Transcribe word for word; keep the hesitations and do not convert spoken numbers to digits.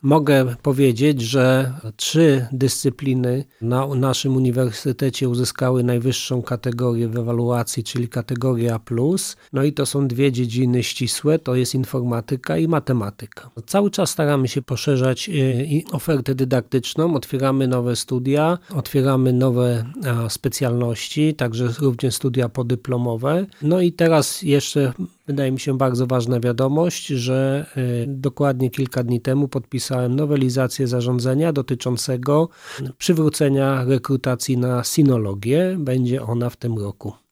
Mogę powiedzieć, że trzy dyscypliny na naszym uniwersytecie uzyskały najwyższą kategorię w ewaluacji, czyli kategorię A plus. No i to są dwie dziedziny ścisłe, to jest informatyka i matematyka. Cały czas staramy się poszerzać ofertę dydaktyczną, otwieramy nowe studia, otwieramy nowe specjalności, także również studia podyplomowe. No i teraz jeszcze wydaje mi się bardzo ważna wiadomość, że dokładnie kilka dni temu podpisałem nowelizację zarządzenia dotyczącego przywrócenia rekrutacji na sinologię. Będzie ona w tym roku.